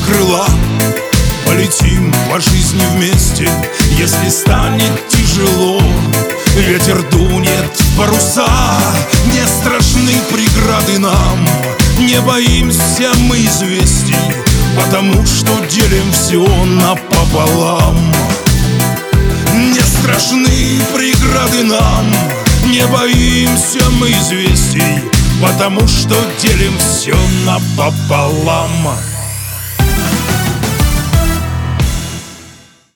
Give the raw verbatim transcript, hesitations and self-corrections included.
крыла. Полетим по жизни вместе, если станет тяжело. Ветер дунет в паруса, не страшны преграды нам. Не боимся мы известий, потому что делим все напополам. Не страшны преграды нам, не боимся мы известий, потому что делим все напополам.